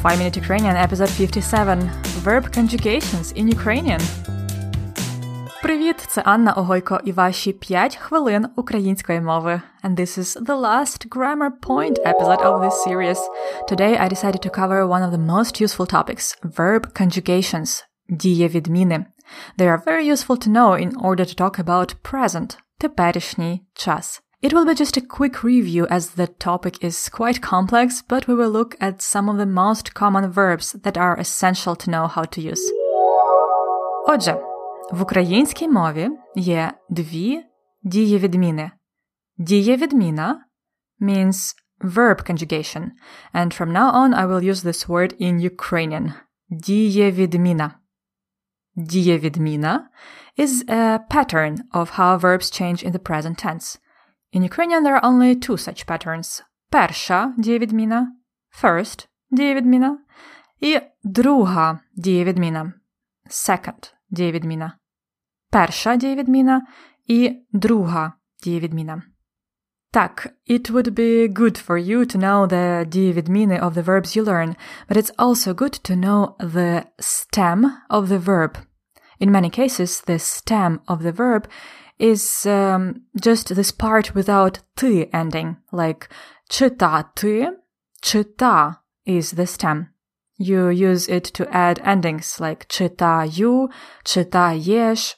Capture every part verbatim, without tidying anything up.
five minute Ukrainian, episode fifty-seven. Verb conjugations in Ukrainian. Привіт, це Анна Огойко і ваші п'ять хвилин української мови. And this is the last grammar point episode of this series. Today I decided to cover one of the most useful topics, verb conjugations, дієвідміни. They are very useful to know in order to talk about present, теперішній час. It will be just a quick review as the topic is quite complex, but we will look at some of the most common verbs that are essential to know how to use. Отже, в українській мові є дві дієвідміни. Дієвідміна means verb conjugation, and from now on I will use this word in Ukrainian. Дієвідміна. Дієвідміна is a pattern of how verbs change in the present tense. In Ukrainian there are only two such patterns. Перша дієвідміна, first дієвідміна, і друга дієвідміна, second дієвідміна. Перша дієвідміна і друга дієвідміна. Так, it would be good for you to know the дієвідміни of the verbs you learn, but it's also good to know the stem of the verb. In many cases, the stem of the verb is um, just this part without «ти» ending, like читати, чита is the stem. You use it to add endings like читаю, читаєш,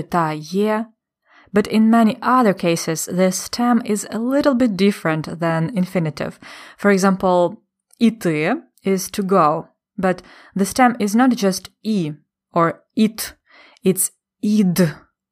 читає. But in many other cases, the stem is a little bit different than infinitive. For example, іти is to go, but the stem is not just і or it, it's ід.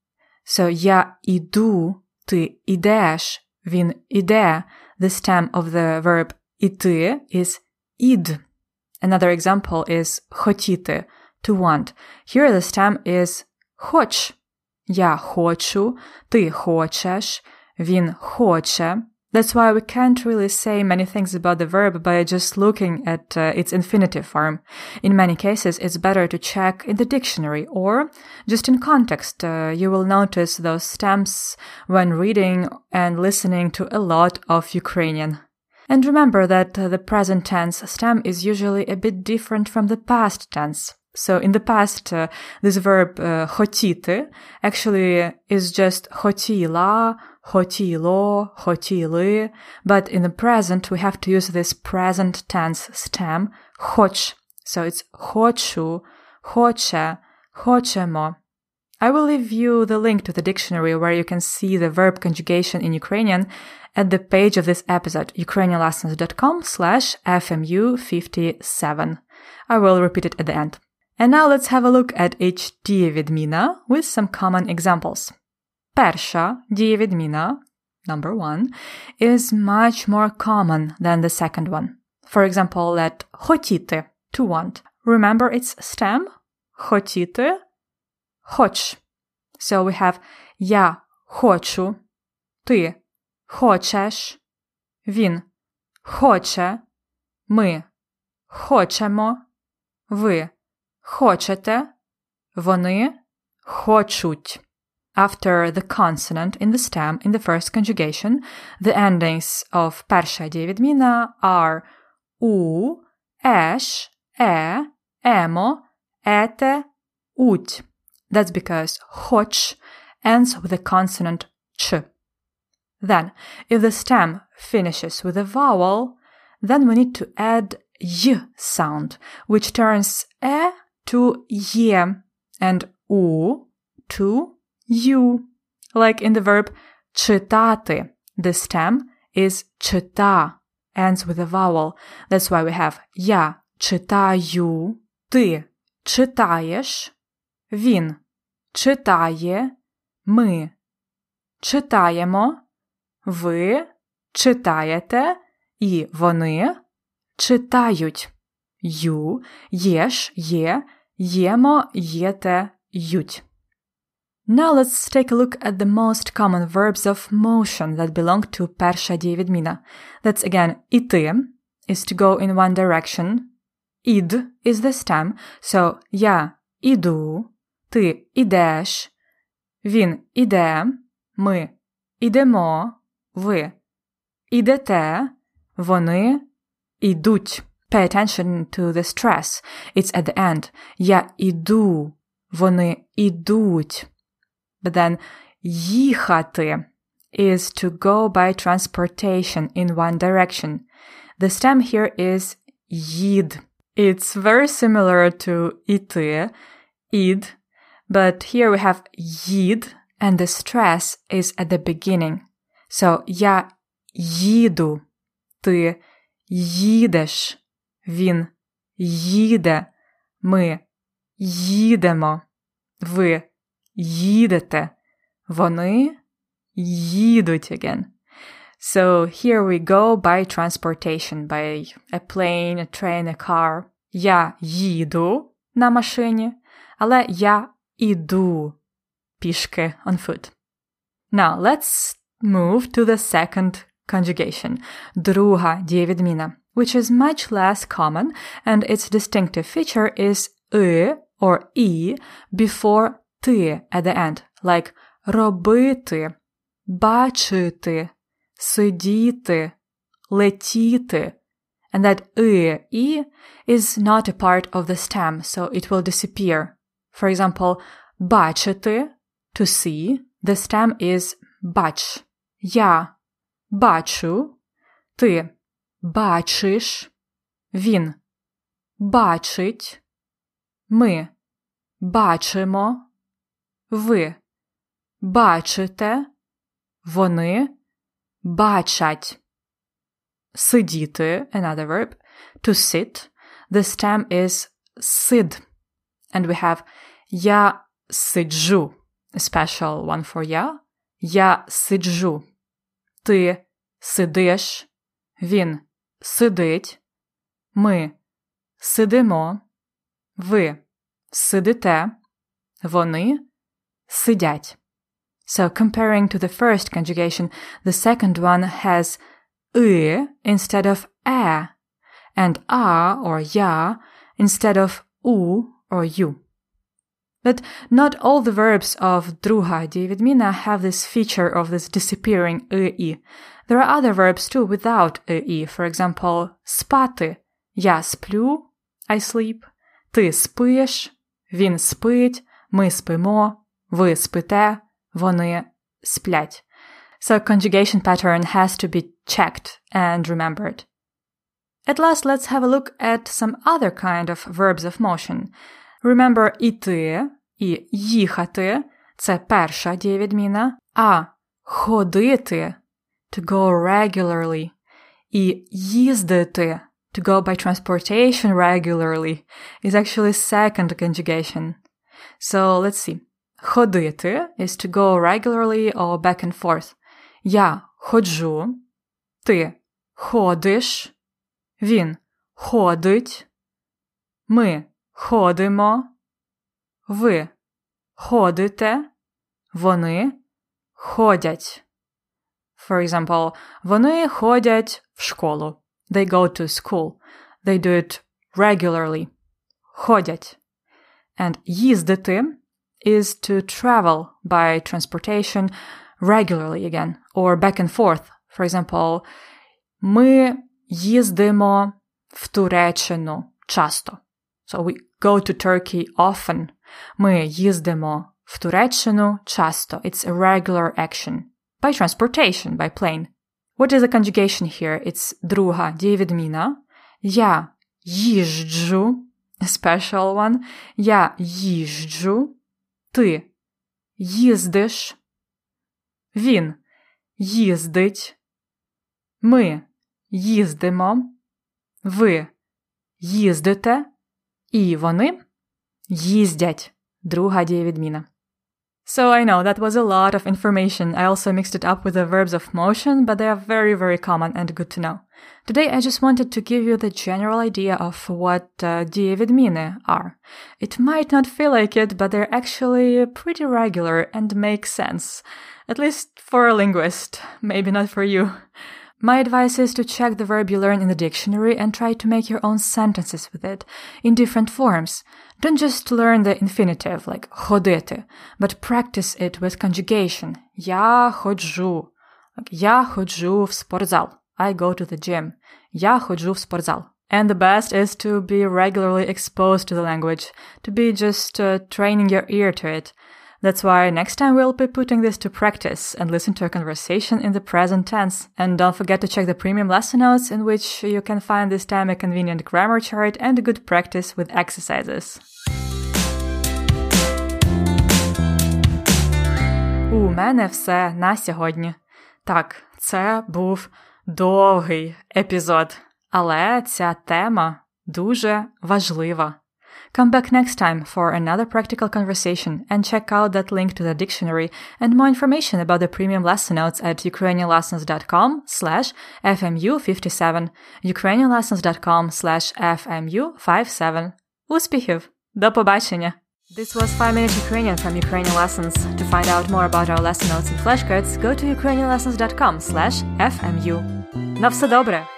So я іду, ти ідеш, він іде. The stem of the verb іти is ід. Another example is хотіти, to want. Here the stem is хоч. Я хочу, ти хочеш, він хоче. That's why we can't really say many things about the verb by just looking at uh, its infinitive form. In many cases, it's better to check in the dictionary or just in context. Uh, you will notice those stems when reading and listening to a lot of Ukrainian. And remember that uh, the present tense stem is usually a bit different from the past tense. So in the past, uh, this verb uh, хотіти actually is just хотіла, хотіло, хотіли, but in the present we have to use this present tense stem хоч. So it's хочу, хоче, хочемо. I will leave you the link to the dictionary where you can see the verb conjugation in Ukrainian at the page of this episode, ukrainianlessons.com slash FMU57. I will repeat it at the end. And now let's have a look at each дієвідміна with some common examples. Перша дієвідміна, number one, is much more common than the second one. For example, let хотіти, to want. Remember its stem? Хотіти, хоч. So we have я хочу, ти хочеш, він хоче, ми хочемо, ви хочете, вони хочуть. After the consonant in the stem in the first conjugation, the endings of перша дієвідміна are у, еш, е, емо, ете, уть. That's because хоч ends with the consonant ch. Then, if the stem finishes with a vowel, then we need to add y sound, which turns e to ye and u to you. Like in the verb читати, the stem is чита, ends with a vowel. That's why we have я читаю, ти читаєш, він читає, ми читаємо, ви читаєте і вони читають. Ю, єш, є, ємо, єте, ють. Now let's take a look at the most common verbs of motion that belong to перша дієвідміна. That's again іти, is to go in one direction. Ід is the stem, so я іду, ти ідеш, він іде, ми ідемо, ви ідете, вони ідуть. pay attention to the stress. It's at the end. Я іду. Вони ідуть. But then їхати is to go by transportation in one direction. The stem here is їд. It's very similar to іти, ід, but here we have їд, and the stress is at the beginning. So, я їду, ти їдеш, він їде, ми їдемо, ви їдете, вони їдуть again. So here we go by transportation, by a plane, a train, a car. Я їду на машині, але я іду пішки on foot. Now let's move to the second conjugation, друга дієвідміна, which is much less common, and its distinctive feature is «и» or «і» before «ти» at the end, like робити, бачити, сидіти, летіти. And that «и», «і» is not a part of the stem, so it will disappear. For example, бачити, to see, the stem is бач. Я бачу, ти бачиш, він бачить, ми бачимо, ви бачите, вони бачать. Сидіти, another verb, to sit, the stem is сид. And we have я сиджу, a special one for я. Я сиджу. Ти сидиш, він сидить, ми сидимо, ви сидите, вони сидять. So comparing to the first conjugation, the second one has «и» instead of «е» and «а» or «я» instead of «у» or «ю». But not all the verbs of друга дієвідміна have this feature of this disappearing «и». There are other verbs too without «и». For example, спати. Я сплю, I sleep. Ти спиш, він спить, ми спимо, ви спите, вони сплять. So conjugation pattern has to be checked and remembered. At last, let's have a look at some other kind of verbs of motion. Remember, іти і їхати – це перша дієвідміна, а ходити – to go regularly і їздити – to go by transportation regularly is actually second conjugation. So let's see. Ходити is to go regularly or back and forth. Я ходжу, ти ходиш, він ходить, ми ходимо, ви ходите, вони ходять. For example, вони ходять в школу. They go to school. They do it regularly. Ходять. And їздити is to travel by transportation regularly again, or back and forth. For example, ми їздимо в Туреччину часто. So we go to Turkey often. Ми їздимо в Туреччину часто. It's a regular action. By transportation, by plane. What is the conjugation here? It's друга дієвідміна. Я їжджу. A special one. Я їжджу. Ти їздиш. Він їздить. Ми їздимо. Ви їздите. І вони їздять. Друга дієвідміна. So I know that was a lot of information. I also mixed it up with the verbs of motion, but they are very, very common and good to know. Today I just wanted to give you the general idea of what uh, дієвідміни are. It might not feel like it, but they're actually pretty regular and make sense. At least for a linguist. Maybe not for you. My advice is to check the verb you learn in the dictionary and try to make your own sentences with it, in different forms. Don't just learn the infinitive, like ходити, but practice it with conjugation. Я ходжу. Like, я ходжу в спортзал. I go to the gym. Я ходжу в спортзал. And the best is to be regularly exposed to the language, to be just uh, training your ear to it. That's why next time we'll be putting this to practice and listen to a conversation in the present tense. And don't forget to check the premium lesson notes, in which you can find this time a convenient grammar chart and a good practice with exercises. У мене все на сьогодні. Так, це був довгий епізод, але ця тема дуже важлива. Come back next time for another practical conversation and check out that link to the dictionary and more information about the premium lesson notes at ukrainianlessons.com slash fmu57, ukrainianlessons.com slash fmu57. Успіхів! До побачення! This was five minute Ukrainian from Ukrainian Lessons. To find out more about our lesson notes and flashcards, go to ukrainianlessons.com slash fmu. На все добре!